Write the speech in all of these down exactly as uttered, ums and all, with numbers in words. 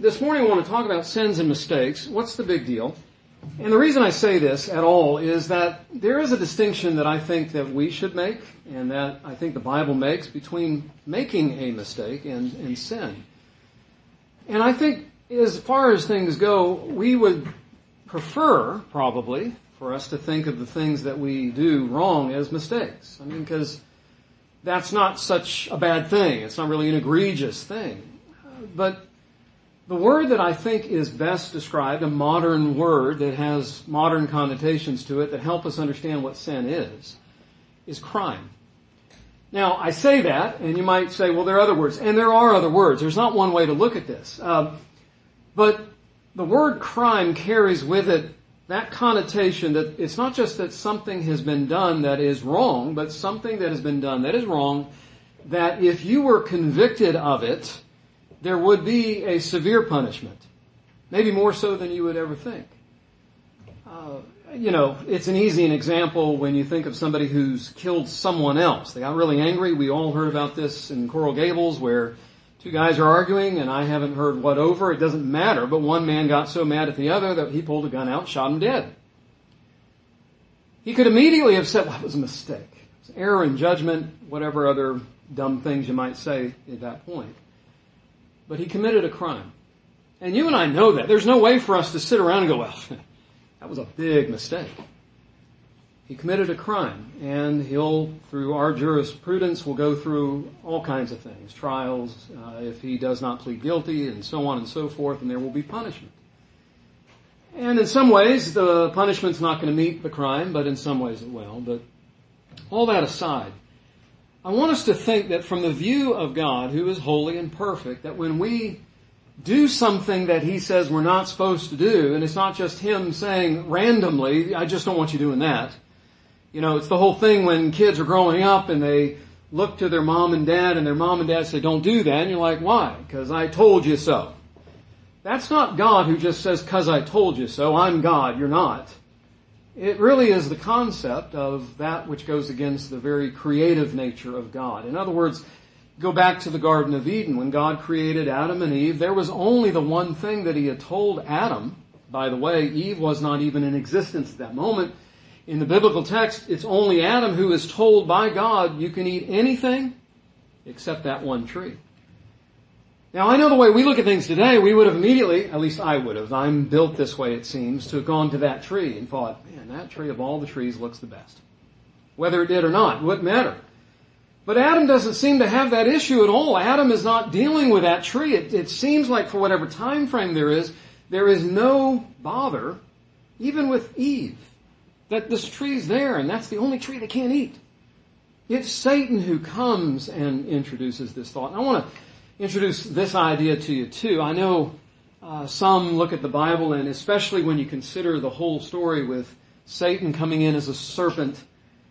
this morning I want to talk about sins and mistakes. What's the big deal? And the reason I say this at all is that there is a distinction that I think that we should make, and that I think the Bible makes, between making a mistake and, and sin. And I think as far as things go, we would prefer, probably, for us to think of the things that we do wrong as mistakes. I mean, because that's not such a bad thing. It's not really an egregious thing. But the word that I think is best described, a modern word that has modern connotations to it that help us understand what sin is, is crime. Now, I say that, and you might say, well, there are other words. And there are other words. There's not one way to look at this. Uh, but the word crime carries with it that connotation that it's not just that something has been done that is wrong, but something that has been done that is wrong, that if you were convicted of it, there would be a severe punishment. Maybe more so than you would ever think. Uh, you know, it's an easy an example when you think of somebody who's killed someone else. They got really angry. We all heard about this in Coral Gables where two guys are arguing, and I haven't heard what over. It doesn't matter, but one man got so mad at the other that he pulled a gun out and shot him dead. He could immediately have said, well, it was a mistake. It was error in judgment, whatever other dumb things you might say at that point. But he committed a crime. And you and I know that. There's no way for us to sit around and go, well, that was a big mistake. He committed a crime, and he'll, through our jurisprudence, will go through all kinds of things, trials, uh, if he does not plead guilty, and so on and so forth, and there will be punishment. And in some ways, the punishment's not going to meet the crime, but in some ways it will. But all that aside, I want us to think that from the view of God, who is holy and perfect, that when we do something that He says we're not supposed to do, and it's not just Him saying randomly, I just don't want you doing that. You know, it's the whole thing when kids are growing up and they look to their mom and dad and their mom and dad say, don't do that. And you're like, why? Because I told you so. That's not God who just says, because I told you so. I'm God, you're not. It really is the concept of that which goes against the very creative nature of God. In other words, go back to the Garden of Eden. When God created Adam and Eve, there was only the one thing that He had told Adam. By the way, Eve was not even in existence at that moment. In the biblical text, it's only Adam who is told by God, you can eat anything except that one tree. Now, I know the way we look at things today, we would have immediately, at least I would have, I'm built this way it seems, to have gone to that tree and thought, man, that tree of all the trees looks the best. Whether it did or not, it wouldn't matter. But Adam doesn't seem to have that issue at all. Adam is not dealing with that tree. It, it seems like for whatever time frame there is, there is no bother, even with Eve, that this tree's there and that's the only tree they can't eat. It's Satan who comes and introduces this thought. And I want to introduce this idea to you too. I know uh, some look at the Bible, and especially when you consider the whole story with Satan coming in as a serpent.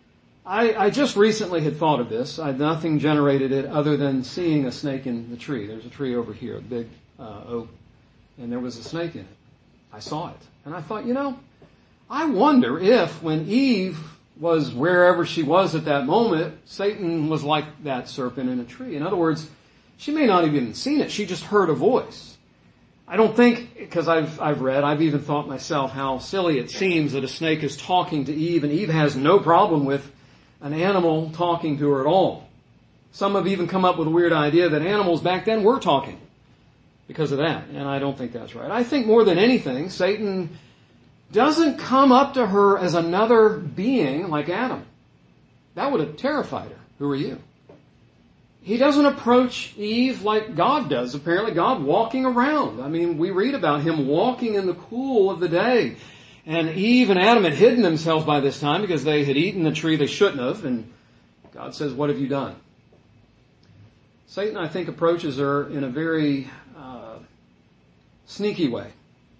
I, I just recently had thought of this. I, nothing generated it other than seeing a snake in the tree. There's a tree over here, a big uh, oak, and there was a snake in it. I saw it. And I thought, you know, I wonder if when Eve was wherever she was at that moment, Satan was like that serpent in a tree. In other words, she may not have even seen it. She just heard a voice. I don't think, because I've, I've read, I've even thought myself how silly it seems that a snake is talking to Eve, and Eve has no problem with an animal talking to her at all. Some have even come up with a weird idea that animals back then were talking because of that, and I don't think that's right. I think more than anything, Satan doesn't come up to her as another being like Adam. That would have terrified her. Who are you? He doesn't approach Eve like God does. Apparently, God walking around. I mean, we read about Him walking in the cool of the day. And Eve and Adam had hidden themselves by this time because they had eaten the tree they shouldn't have. And God says, what have you done? Satan, I think, approaches her in a very uh, sneaky way.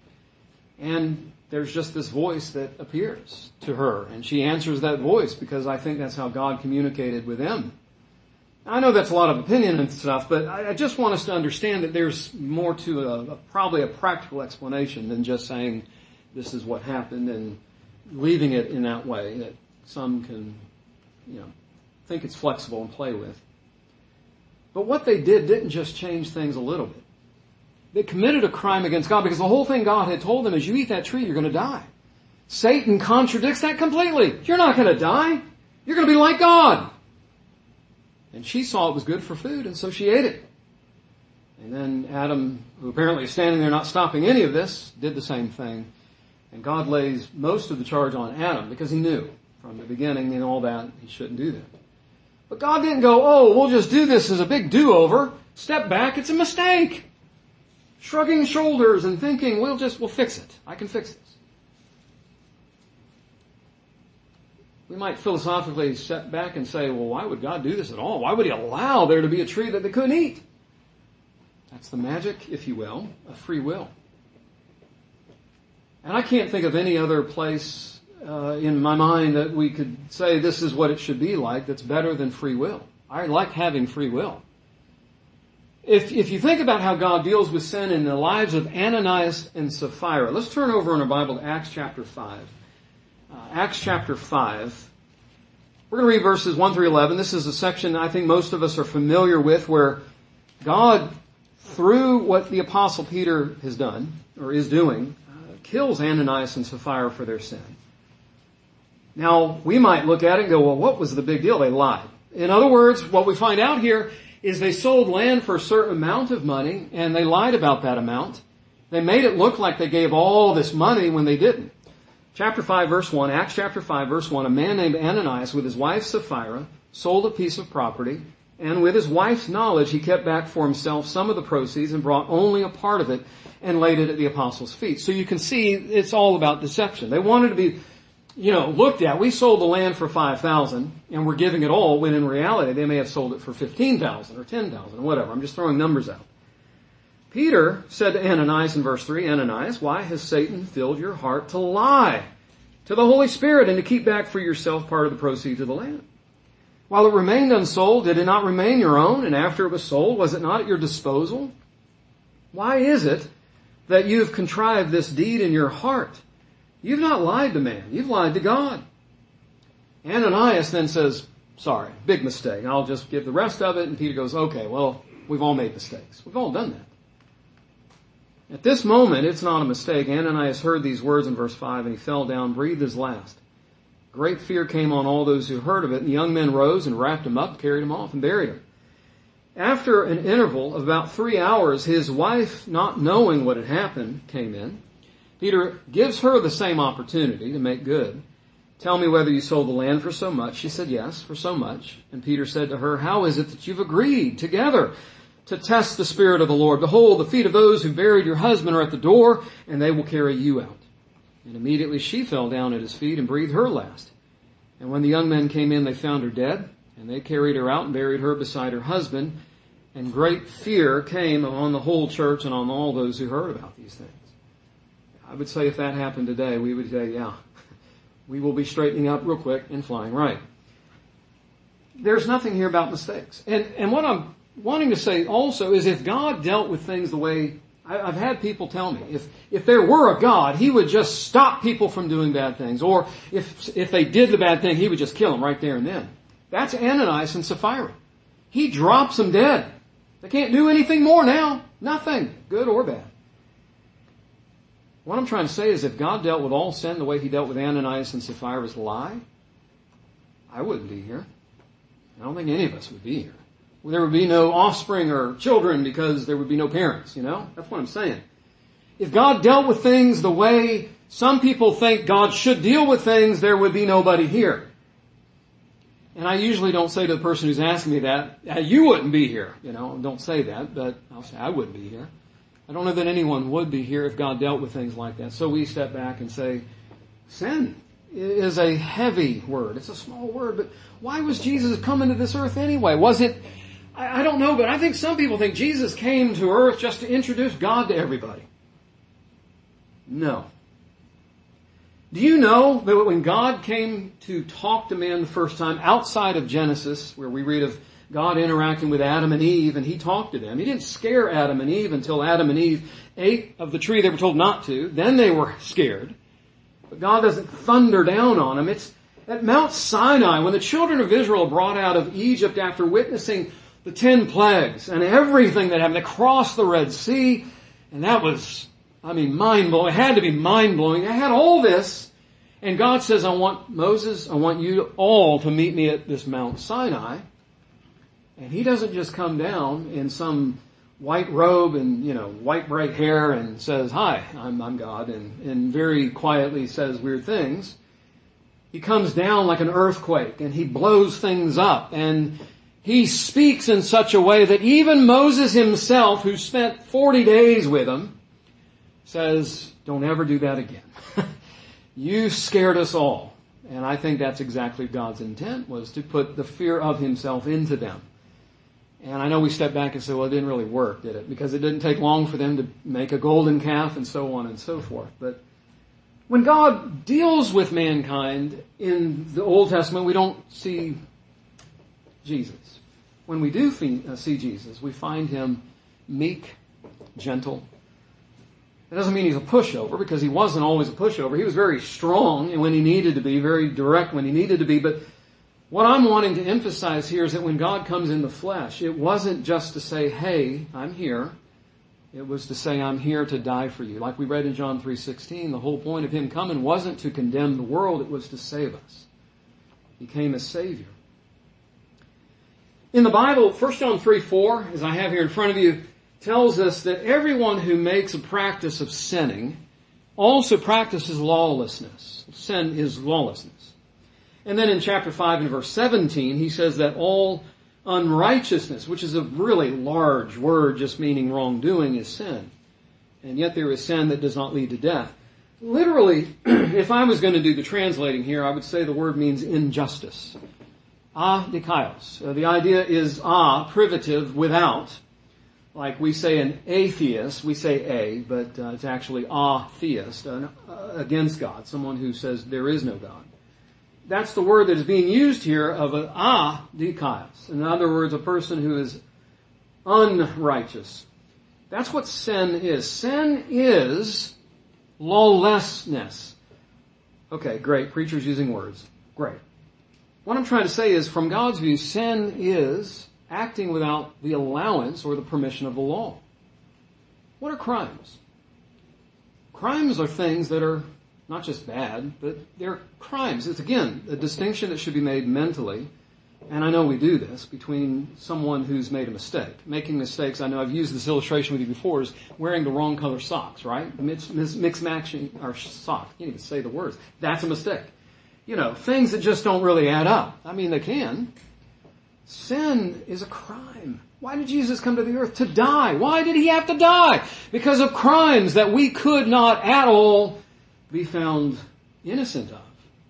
And there's just this voice that appears to her. And she answers that voice because I think that's how God communicated with them. I know that's a lot of opinion and stuff, but I just want us to understand that there's more to a, a probably a practical explanation than just saying this is what happened and leaving it in that way that some can, you know, think it's flexible and play with. But what they did didn't just change things a little bit. they committed a crime against God, because the whole thing God had told them is, you eat that tree, you're going to die. Satan contradicts that completely. You're not going to die. You're going to be like God. And she saw it was good for food, and so she ate it. And then Adam, who apparently is standing there not stopping any of this, did the same thing. And God lays most of the charge on Adam, because he knew from the beginning and all that he shouldn't do that. But God didn't go, oh, we'll just do this as a big do-over. Step back, it's a mistake. Shrugging shoulders and thinking, we'll just, we'll fix it. I can fix this. We might philosophically step back and say, well, why would God do this at all? Why would he allow there to be a tree that they couldn't eat? That's the magic, if you will, of free will. And I can't think of any other place uh, in my mind that we could say this is what it should be like that's better than free will. I like having free will. If, if you think about how God deals with sin in the lives of Ananias and Sapphira, let's turn over in our Bible to Acts chapter five. Uh, Acts chapter five. We're going to read verses one through eleven. This is a section I think most of us are familiar with, where God, through what the Apostle Peter has done, or is doing, uh, kills Ananias and Sapphira for their sin. Now, we might look at it and go, well, what was the big deal? They lied. In other words, what we find out here is they sold land for a certain amount of money, and they lied about that amount. They made it look like they gave all this money when they didn't. Chapter five, verse one, Acts chapter five, verse one, a man named Ananias with his wife Sapphira sold a piece of property, and with his wife's knowledge he kept back for himself some of the proceeds and brought only a part of it and laid it at the apostles' feet. So you can see it's all about deception. They wanted to be, you know, looked at. We sold the land for five thousand and we're giving it all, when in reality they may have sold it for fifteen thousand or ten thousand or whatever. I'm just throwing numbers out. Peter said to Ananias in verse three, Ananias, why has Satan filled your heart to lie to the Holy Spirit and to keep back for yourself part of the proceeds of the land? While it remained unsold, did it not remain your own? And after it was sold, was it not at your disposal? Why is it that you've contrived this deed in your heart? You've not lied to man. You've lied to God. Ananias then says, sorry, big mistake. I'll just give the rest of it. And Peter goes, okay, well, we've all made mistakes. We've all done that. At this moment, it's not a mistake. Ananias heard these words in verse five, and he fell down, breathed his last. Great fear came on all those who heard of it, and the young men rose and wrapped him up, carried him off, and buried him. After an interval of about three hours, his wife, not knowing what had happened, came in. Peter gives her the same opportunity to make good. Tell me whether you sold the land for so much. She said, yes, for so much. And Peter said to her, how is it that you've agreed together to test the Spirit of the Lord? Behold, the feet of those who buried your husband are at the door, and they will carry you out. And immediately she fell down at his feet and breathed her last. And when the young men came in, they found her dead, and they carried her out and buried her beside her husband. And great fear came on the whole church and on all those who heard about these things. I would say if that happened today, we would say, yeah, we will be straightening up real quick and flying right. There's nothing here about mistakes. And, and what I'm wanting to say also is, if God dealt with things the way I, I've had people tell me, if if there were a God, he would just stop people from doing bad things. Or if if they did the bad thing, he would just kill them right there and then. That's Ananias and Sapphira. He drops them dead. They can't do anything more now. Nothing, good or bad. What I'm trying to say is, if God dealt with all sin the way he dealt with Ananias and Sapphira's lie, I wouldn't be here. I don't think any of us would be here. There would be no offspring or children because there would be no parents, you know? That's what I'm saying. If God dealt with things the way some people think God should deal with things, there would be nobody here. And I usually don't say to the person who's asking me that, you wouldn't be here. You know, don't say that, but I'll say I wouldn't be here. I don't know that anyone would be here if God dealt with things like that. So we step back and say, sin is a heavy word. It's a small word, but why was Jesus coming to this earth anyway? Was it, I, I don't know, but I think some people think Jesus came to earth just to introduce God to everybody. No. Do you know that when God came to talk to man the first time, outside of Genesis, where we read of God interacting with Adam and Eve, and he talked to them, he didn't scare Adam and Eve until Adam and Eve ate of the tree they were told not to. Then they were scared. But God doesn't thunder down on them. It's at Mount Sinai, when the children of Israel brought out of Egypt after witnessing the ten plagues and everything that happened. They crossed the Red Sea, And that was, I mean, mind-blowing. It had to be mind-blowing. I had all this, and God says, I want Moses, I want you all to meet me at this Mount Sinai. And he doesn't just come down in some white robe and, you know, white bright hair and says, hi, I'm, I'm God, and, and very quietly says weird things. He comes down like an earthquake and he blows things up, and he speaks in such a way that even Moses himself, who spent forty days with him, says, don't ever do that again. You scared us all. And I think that's exactly God's intent, was to put the fear of himself into them. And I know we step back and say, well, it didn't really work, did it? Because it didn't take long for them to make a golden calf and so on and so forth. But when God deals with mankind in the Old Testament, we don't see Jesus. When we do see Jesus, we find him meek, gentle. That doesn't mean he's a pushover, because he wasn't always a pushover. He was very strong when he needed to be, very direct when he needed to be. But what I'm wanting to emphasize here is that when God comes in the flesh, it wasn't just to say, hey, I'm here. It was to say, I'm here to die for you. Like we read in John three sixteen, the whole point of him coming wasn't to condemn the world, it was to save us. He came as Savior. In the Bible, First John three four, as I have here in front of you, tells us that everyone who makes a practice of sinning also practices lawlessness. Sin is lawlessness. And then in chapter five and verse seventeen, he says that all unrighteousness, which is a really large word just meaning wrongdoing, is sin. And yet there is sin that does not lead to death. Literally, if I was going to do the translating here, I would say the word means injustice. A dikaios. Uh, the idea is a, privative, without. Like we say an atheist, we say a, but uh, it's actually a theist, uh, against God, someone who says there is no God. That's the word that is being used here of a, a dikaios. In other words, a person who is unrighteous. That's what sin is. Sin is lawlessness. Okay, great. Preachers using words. Great. What I'm trying to say is, from God's view, sin is acting without the allowance or the permission of the law. What are crimes? Crimes are things that are not just bad, but they're crimes. It's, again, a distinction that should be made mentally, and I know we do this, between someone who's made a mistake. Making mistakes, I know I've used this illustration with you before, is wearing the wrong color socks, right? Mix, mix matching our socks. You can't even say the words. That's a mistake. You know, things that just don't really add up. I mean, they can. Sin is a crime. Why did Jesus come to the earth? To die. Why did he have to die? Because of crimes that we could not at all be found innocent of.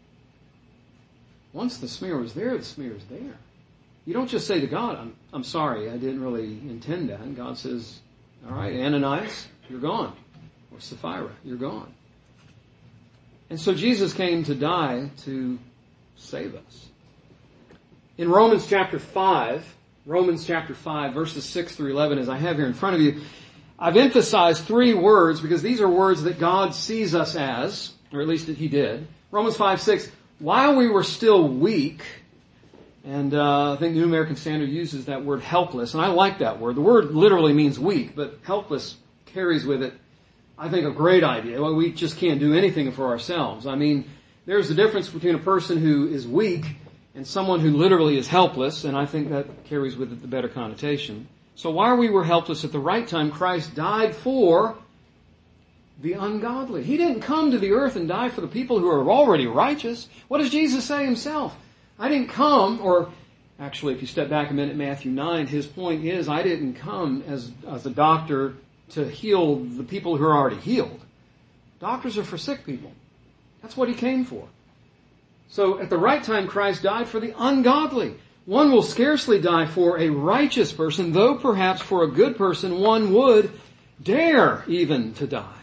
Once the smear was there, the smear is there. You don't just say to God, I'm, I'm sorry, I didn't really intend that. And God says, all right, Ananias, you're gone. Or Sapphira, you're gone. And so Jesus came to die to save us. In Romans chapter five, Romans chapter five, verses six through eleven, as I have here in front of you, I've emphasized three words because these are words that God sees us as, or at least that he did. Romans five, six, while we were still weak, and uh, I think the New American Standard uses that word helpless, and I like that word. The word literally means weak, but helpless carries with it, I think, a great idea. Well, we just can't do anything for ourselves. I mean, there's a difference between a person who is weak and someone who literally is helpless, and I think that carries with it the better connotation. So while we were helpless at the right time, Christ died for the ungodly. He didn't come to the earth and die for the people who are already righteous. What does Jesus say himself? I didn't come, or actually if you step back a minute, Matthew nine, his point is, I didn't come as, as a doctor to heal the people who are already healed. Doctors are for sick people. That's what he came for. So at the right time, Christ died for the ungodly. One will scarcely die for a righteous person, though perhaps for a good person one would dare even to die.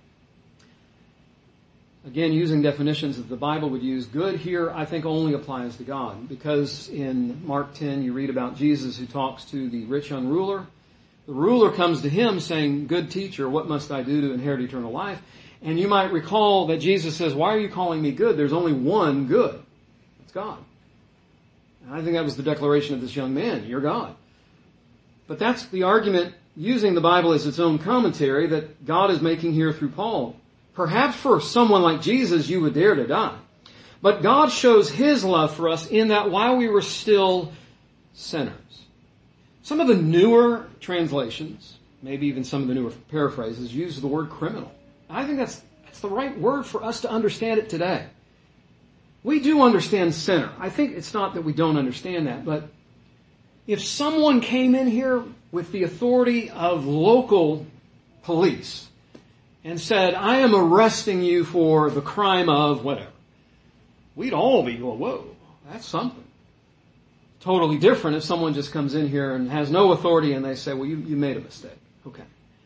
Again, using definitions that the Bible would use, good here I think only applies to God, because in Mark ten you read about Jesus who talks to the rich young ruler. The ruler comes to him saying, good teacher, what must I do to inherit eternal life? And you might recall that Jesus says, why are you calling me good? There's only one good. It's God. And I think that was the declaration of this young man. You're God. But that's the argument using the Bible as its own commentary that God is making here through Paul. Perhaps for someone like Jesus, you would dare to die. But God shows His love for us in that while we were still sinners. Some of the newer translations, maybe even some of the newer paraphrases, use the word criminal. I think that's, that's the right word for us to understand it today. We do understand sinner. I think it's not that we don't understand that, but if someone came in here with the authority of local police and said, I am arresting you for the crime of whatever, we'd all be going, whoa, that's something. Totally different if someone just comes in here and has no authority and they say, well, you, you made a mistake. Okay.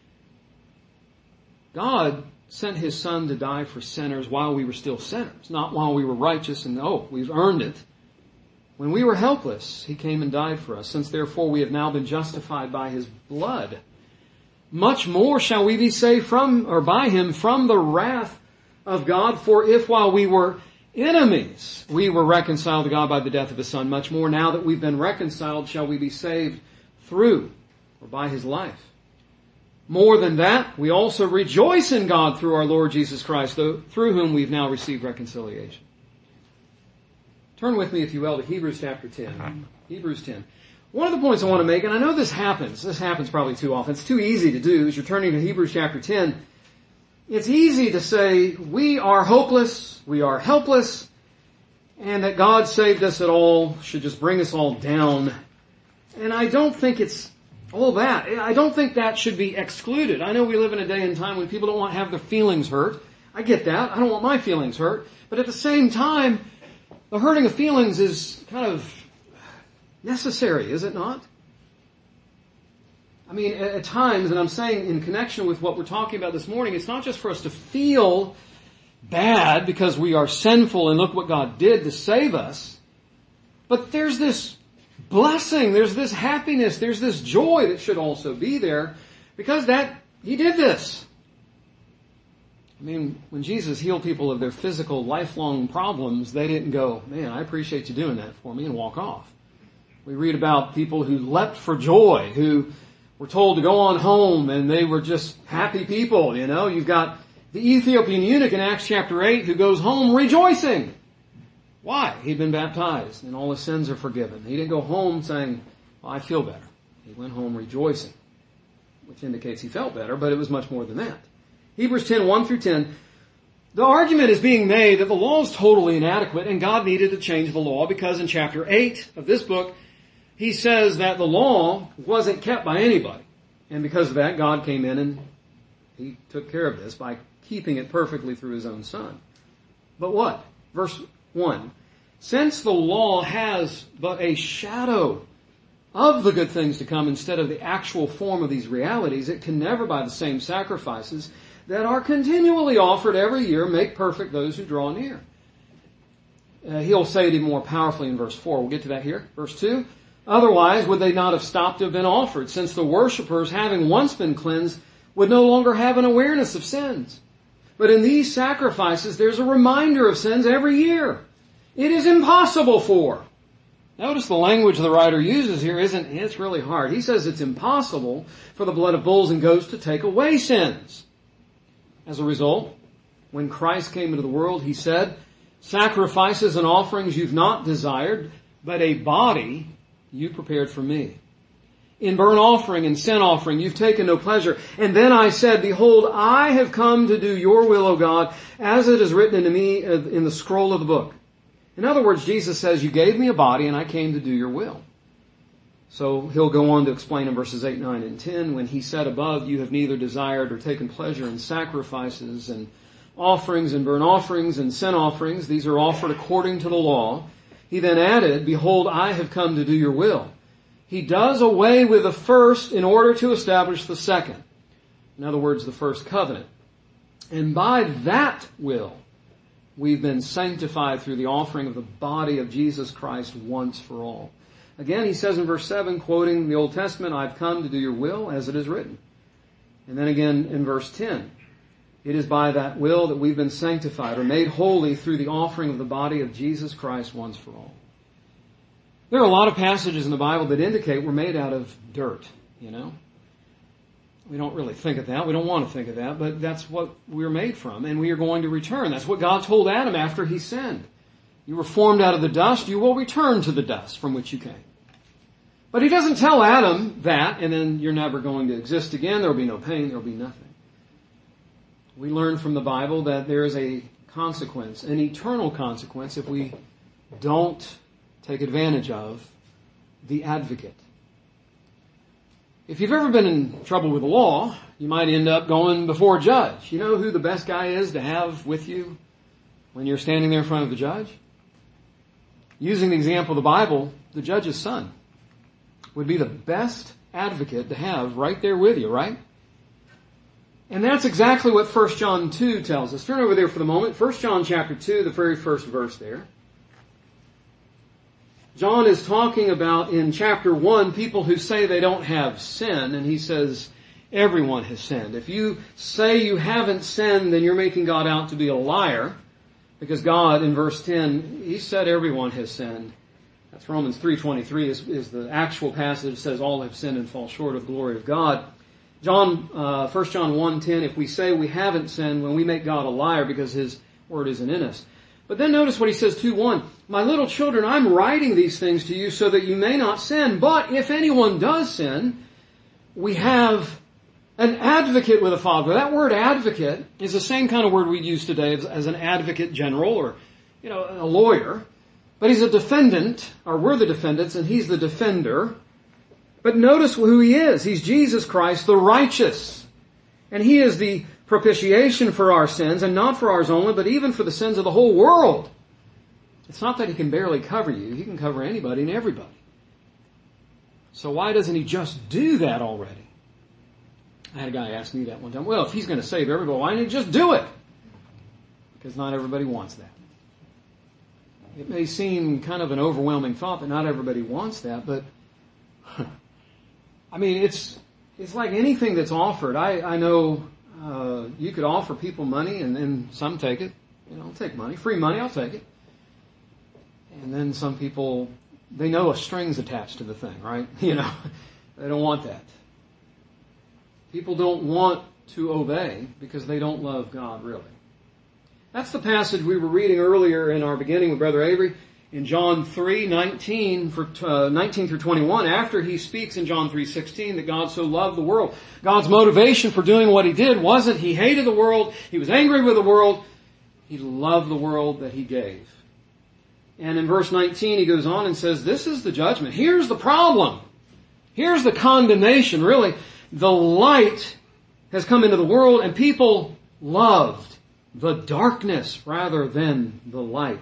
God sent His Son to die for sinners while we were still sinners, not while we were righteous and, oh, we've earned it. When we were helpless, He came and died for us. Since therefore we have now been justified by His blood, much more shall we be saved from, or by Him, from the wrath of God. For if while we were enemies, we were reconciled to God by the death of His Son, much more now that we've been reconciled shall we be saved through, or by His life. More than that, we also rejoice in God through our Lord Jesus Christ, through whom we've now received reconciliation. Turn with me, if you will, to Hebrews chapter ten. Hebrews ten. One of the points I want to make, and I know this happens, this happens probably too often, it's too easy to do, as you're turning to Hebrews chapter ten, it's easy to say, we are hopeless, we are helpless, and that God saved us at all should just bring us all down. And I don't think it's all that. I don't think that should be excluded. I know we live in a day and time when people don't want to have their feelings hurt. I get that. I don't want my feelings hurt. But at the same time, the hurting of feelings is kind of necessary, is it not? I mean, at times, and I'm saying in connection with what we're talking about this morning, it's not just for us to feel bad because we are sinful and look what God did to save us, but there's this blessing, there's this happiness, there's this joy that should also be there because that He did this. I mean, when Jesus healed people of their physical, lifelong problems, they didn't go, man, I appreciate you doing that for me, and walk off. We read about people who leapt for joy, who were told to go on home, and they were just happy people, you know. You've got the Ethiopian eunuch in Acts chapter eight who goes home rejoicing. Why? He'd been baptized, and all his sins are forgiven. He didn't go home saying, well, I feel better. He went home rejoicing, which indicates he felt better, but it was much more than that. Hebrews ten, one through ten, the argument is being made that the law is totally inadequate and God needed to change the law because in chapter eight of this book, he says that the law wasn't kept by anybody. And because of that, God came in and He took care of this by keeping it perfectly through His own Son. But what? Verse one. Since the law has but a shadow of the good things to come instead of the actual form of these realities, it can never by the same sacrifices that are continually offered every year make perfect those who draw near. Uh, he'll say it even more powerfully in verse four. We'll get to that here. Verse two. Otherwise, would they not have stopped to have been offered, since the worshippers, having once been cleansed, would no longer have an awareness of sins? But in these sacrifices, there's a reminder of sins every year. It is impossible for. Notice the language the writer uses here isn't, it's really hard. He says it's impossible for the blood of bulls and goats to take away sins. As a result, when Christ came into the world, He said, sacrifices and offerings you've not desired, but a body you prepared for me. In burnt offering and sin offering you've taken no pleasure. And then I said, behold, I have come to do your will, O God, as it is written unto me in the scroll of the book. In other words, Jesus says, you gave me a body and I came to do your will. So he'll go on to explain in verses eight, nine, and ten, when he said above, you have neither desired or taken pleasure in sacrifices and offerings and burnt offerings and sin offerings. These are offered according to the law. He then added, behold, I have come to do your will. He does away with the first in order to establish the second. In other words, the first covenant. And by that will, we've been sanctified through the offering of the body of Jesus Christ once for all. Again, he says in verse seven, quoting the Old Testament, I've come to do your will as it is written. And then again in verse ten, it is by that will that we've been sanctified or made holy through the offering of the body of Jesus Christ once for all. There are a lot of passages in the Bible that indicate we're made out of dirt, you know. We don't really think of that. We don't want to think of that, but that's what we're made from, and we are going to return. That's what God told Adam after he sinned. You were formed out of the dust, you will return to the dust from which you came. But he doesn't tell Adam that, and then you're never going to exist again. There will be no pain, there will be nothing. We learn from the Bible that there is a consequence, an eternal consequence, if we don't take advantage of the advocate. If you've ever been in trouble with the law, you might end up going before a judge. You know who the best guy is to have with you when you're standing there in front of the judge? Using the example of the Bible, the judge's son would be the best advocate to have right there with you, right? And that's exactly what First John two tells us. Turn over there for the moment. First John chapter two, the very first verse there. John is talking about in chapter one people who say they don't have sin, and he says everyone has sinned. If you say you haven't sinned, then you're making God out to be a liar, because God, in verse ten, he said everyone has sinned. That's Romans three twenty-three is, is the actual passage that says all have sinned and fall short of the glory of God. John, uh, First John one ten, if we say we haven't sinned, when we make God a liar because his word isn't in us. But then notice what he says, two one. My little children, I'm writing these things to you so that you may not sin. But if anyone does sin, we have an advocate with the Father. That word advocate is the same kind of word we use today as, as an advocate general or, you know, a lawyer. But he's a defendant, or we're the defendants, and he's the defender. But notice who he is. He's Jesus Christ, the righteous. And he is the propitiation for our sins, and not for ours only, but even for the sins of the whole world. It's not that he can barely cover you. He can cover anybody and everybody. So why doesn't he just do that already? I had a guy ask me that one time. Well, if he's going to save everybody, why didn't he just do it? Because not everybody wants that. It may seem kind of an overwhelming thought that not everybody wants that, but I mean, it's it's like anything that's offered. I, I know uh, you could offer people money, and then some take it. You know, I'll take money. Free money, I'll take it. And then some people, they know a string's attached to the thing, right? You know, they don't want that. People don't want to obey because they don't love God, really. That's the passage we were reading earlier in our beginning with Brother Avery in John three nineteen, for, uh, nineteen through twenty-one, after he speaks in John three sixteen that God so loved the world. God's motivation for doing what he did wasn't he hated the world, he was angry with the world, he loved the world that he gave. And in verse nineteen he goes on and says, this is the judgment. Here's the problem. Here's the condemnation, really. The light has come into the world, and people loved the darkness rather than the light,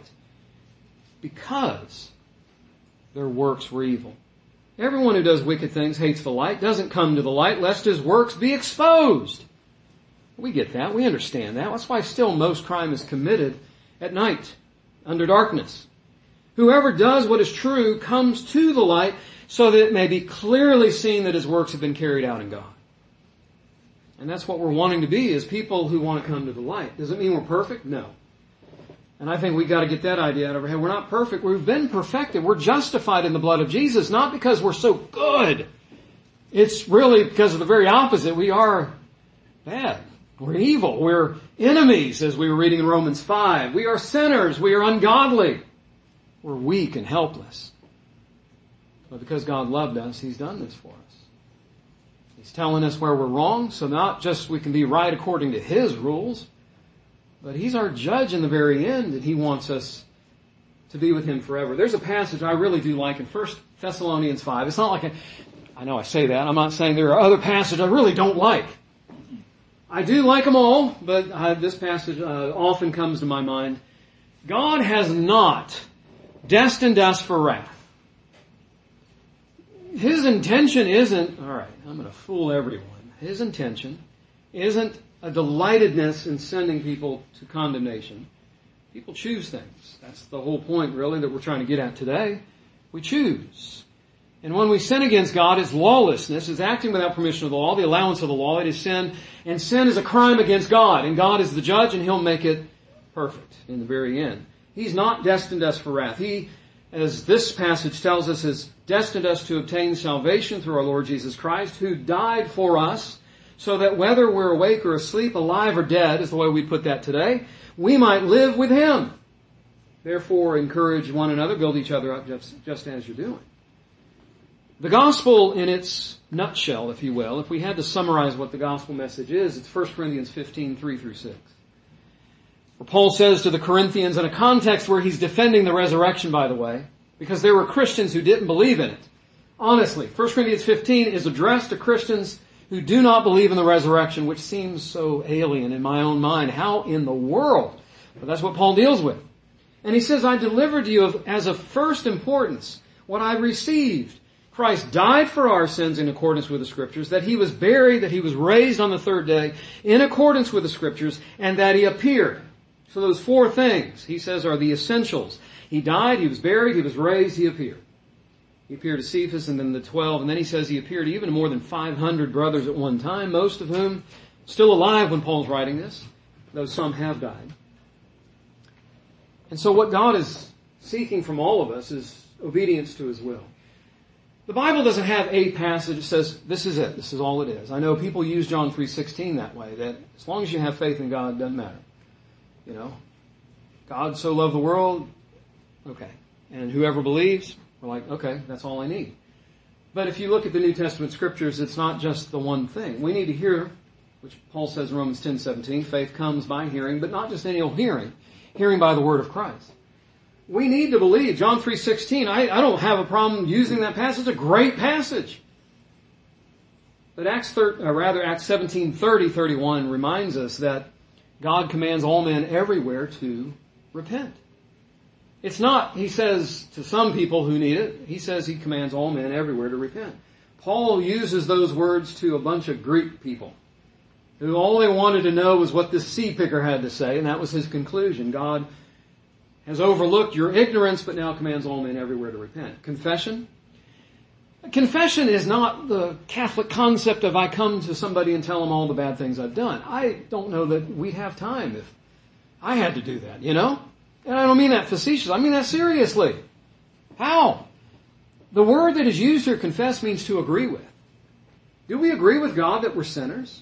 because their works were evil. Everyone who does wicked things hates the light, doesn't come to the light, lest his works be exposed. We get that. We understand that. That's why still most crime is committed at night, under darkness. Whoever does what is true comes to the light so that it may be clearly seen that his works have been carried out in God. And that's what we're wanting to be, is people who want to come to the light. Does it mean we're perfect? No. And I think we've got to get that idea out of our head. We're not perfect. We've been perfected. We're justified in the blood of Jesus, not because we're so good. It's really because of the very opposite. We are bad. We're evil. We're enemies, as we were reading in Romans five. We are sinners. We are ungodly. We're weak and helpless. But because God loved us, he's done this for us. He's telling us where we're wrong, so not just we can be right according to his rules, but he's our judge in the very end, and he wants us to be with him forever. There's a passage I really do like in First Thessalonians five. It's not like a, I know I say that. I'm not saying there are other passages I really don't like. I do like them all, but uh, this passage uh, often comes to my mind. God has not destined us for wrath. His intention isn't, all right, I'm going to fool everyone. His intention isn't a delightedness in sending people to condemnation. People choose things. That's the whole point, really, that we're trying to get at today. We choose. And when we sin against God, it's lawlessness, it's acting without permission of the law, the allowance of the law, it is sin. And sin is a crime against God. And God is the judge, and he'll make it perfect in the very end. He's not destined us for wrath. He, as this passage tells us, has destined us to obtain salvation through our Lord Jesus Christ, who died for us so that whether we're awake or asleep, alive or dead, is the way we put that today, we might live with Him. Therefore, encourage one another, build each other up just, just as you're doing. The gospel in its nutshell, if you will, if we had to summarize what the gospel message is, it's First Corinthians fifteen, three through six. Where Paul says to the Corinthians, in a context where he's defending the resurrection, by the way, because there were Christians who didn't believe in it. Honestly, First Corinthians fifteen is addressed to Christians who do not believe in the resurrection, which seems so alien in my own mind. How in the world? But that's what Paul deals with. And he says, I delivered to you of, as of first importance what I received. Christ died for our sins in accordance with the Scriptures, that He was buried, that He was raised on the third day in accordance with the Scriptures, and that He appeared. So those four things, he says, are the essentials. He died, He was buried, He was raised, He appeared. He appeared to Cephas and then the twelve, and then he says He appeared to even more than five hundred brothers at one time, most of whom still alive when Paul's writing this, though some have died. And so what God is seeking from all of us is obedience to His will. The Bible doesn't have a passage that says, this is it, this is all it is. I know people use John three sixteen that way, that as long as you have faith in God, it doesn't matter. You know, God so loved the world, okay. And whoever believes, we're like, okay, that's all I need. But if you look at the New Testament Scriptures, it's not just the one thing. We need to hear, which Paul says in Romans ten seventeen, faith comes by hearing, but not just any old hearing, hearing by the word of Christ. We need to believe. John three sixteen, I, I don't have a problem using that passage. It's a great passage. But Acts, thir- or rather Acts seventeen, thirty, thirty-one reminds us that God commands all men everywhere to repent. It's not, he says to some people who need it, he says he commands all men everywhere to repent. Paul uses those words to a bunch of Greek people who all they wanted to know was what this seed picker had to say, and that was his conclusion. God has overlooked your ignorance, but now commands all men everywhere to repent. Confession. Confession is not the Catholic concept of I come to somebody and tell them all the bad things I've done. I don't know that we'd have time if I had to do that, you know? And I don't mean that facetious. I mean that seriously. How? The word that is used here, confess, means to agree with. Do we agree with God that we're sinners?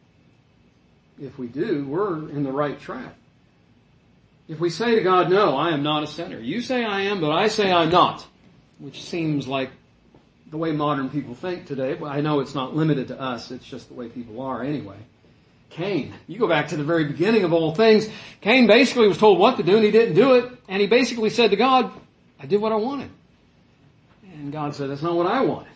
If we do, we're in the right track. If we say to God, no, I am not a sinner. You say I am, but I say I'm not. Which seems like the way modern people think today. Well, I know it's not limited to us. It's just the way people are anyway. Cain. You go back to the very beginning of all things. Cain basically was told what to do and he didn't do it. And he basically said to God, I did what I wanted. And God said, that's not what I wanted.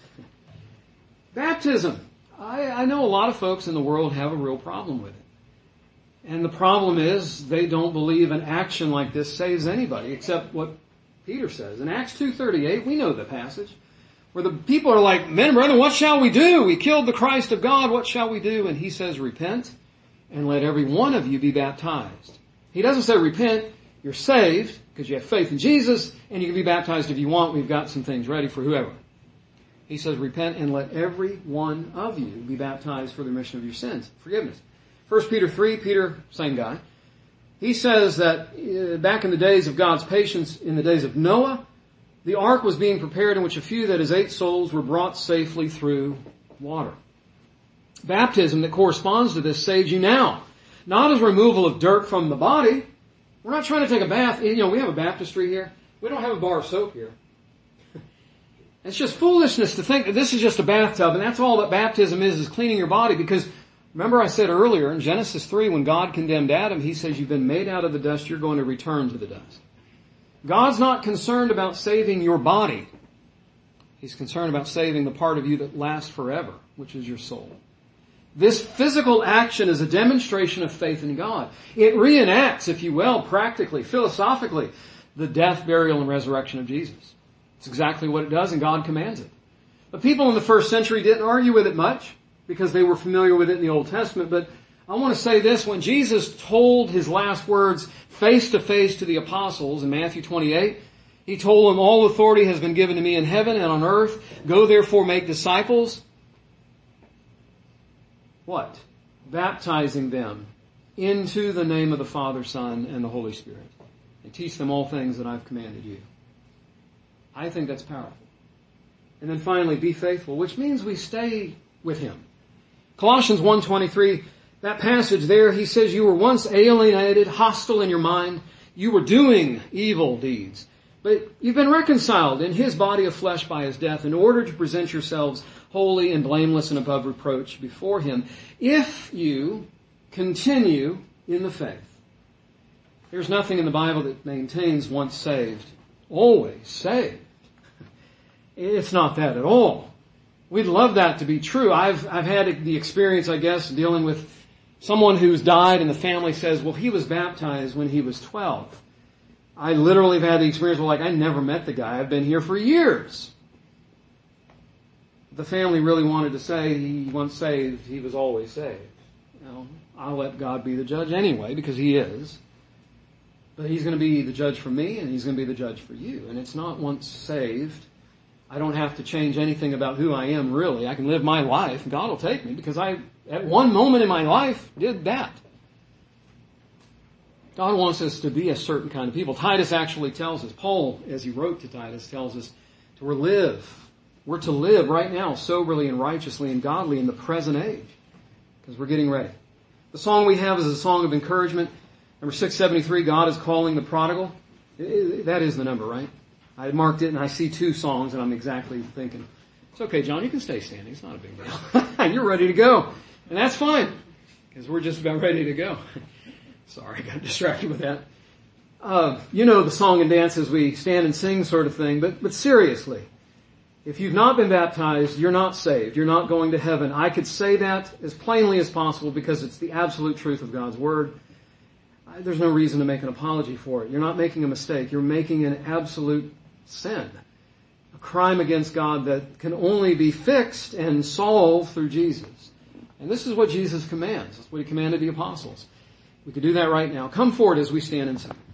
Baptism. I, I know a lot of folks in the world have a real problem with it. And the problem is they don't believe an action like this saves anybody, except what Peter says. In Acts two thirty-eight, we know the passage, where the people are like, men and brethren, what shall we do? We killed the Christ of God, what shall we do? And he says, repent, and let every one of you be baptized. He doesn't say repent, you're saved, because you have faith in Jesus, and you can be baptized if you want. We've got some things ready for whoever. He says, repent, and let every one of you be baptized for the remission of your sins. Forgiveness. First Peter three, Peter, same guy. He says that uh, back in the days of God's patience, in the days of Noah, the ark was being prepared in which a few, that is eight souls, were brought safely through water. Baptism that corresponds to this saves you now. Not as removal of dirt from the body. We're not trying to take a bath. You know, we have a baptistry here. We don't have a bar of soap here. It's just foolishness to think that this is just a bathtub and that's all that baptism is, is cleaning your body. Because remember I said earlier in Genesis three, when God condemned Adam, he says, you've been made out of the dust, you're going to return to the dust. God's not concerned about saving your body. He's concerned about saving the part of you that lasts forever, which is your soul. This physical action is a demonstration of faith in God. It reenacts, if you will, practically, philosophically, the death, burial, and resurrection of Jesus. It's exactly what it does, and God commands it. The people in the first century didn't argue with it much because they were familiar with it in the Old Testament, but I want to say this. When Jesus told his last words face to face to the apostles in Matthew twenty-eight, he told them, all authority has been given to me in heaven and on earth. Go therefore make disciples. What? Baptizing them into the name of the Father, Son, and the Holy Spirit. And teach them all things that I've commanded you. I think that's powerful. And then finally, be faithful, which means we stay with him. Colossians one twenty-three, that passage there, he says, you were once alienated, hostile in your mind. You were doing evil deeds. But you've been reconciled in his body of flesh by his death in order to present yourselves holy and blameless and above reproach before him, if you continue in the faith. There's nothing in the Bible that maintains once saved, always saved. It's not that at all. We'd love that to be true. I've, I've had the experience, I guess, dealing with someone who's died and the family says, well, he was baptized when he was twelve. I literally have had the experience where, like, I never met the guy. I've been here for years. The family really wanted to say he once saved, he was always saved. You know, I'll let God be the judge anyway, because he is. But he's going to be the judge for me, and he's going to be the judge for you. And it's not once saved. I don't have to change anything about who I am, really. I can live my life, and God will take me, because I, at one moment in my life, did that. God wants us to be a certain kind of people. Titus actually tells us, Paul, as he wrote to Titus, tells us to live. We're to live right now soberly and righteously and godly in the present age, because we're getting ready. The song we have is a song of encouragement. Number six seventy-three, God is calling the prodigal. That is the number, right? I marked it and I see two songs and I'm exactly thinking, it's okay, John, you can stay standing. It's not a big deal. You're ready to go. And that's fine, because we're just about ready to go. Sorry, I got distracted with that. Uh, you know the song and dance as we stand and sing sort of thing, but, but seriously, if you've not been baptized, you're not saved. You're not going to heaven. I could say that as plainly as possible because it's the absolute truth of God's Word. There's no reason to make an apology for it. You're not making a mistake. You're making an absolute sin. A crime against God that can only be fixed and solved through Jesus. And this is what Jesus commands. That's what he commanded the apostles. We could do that right now. Come forward as we stand and sing.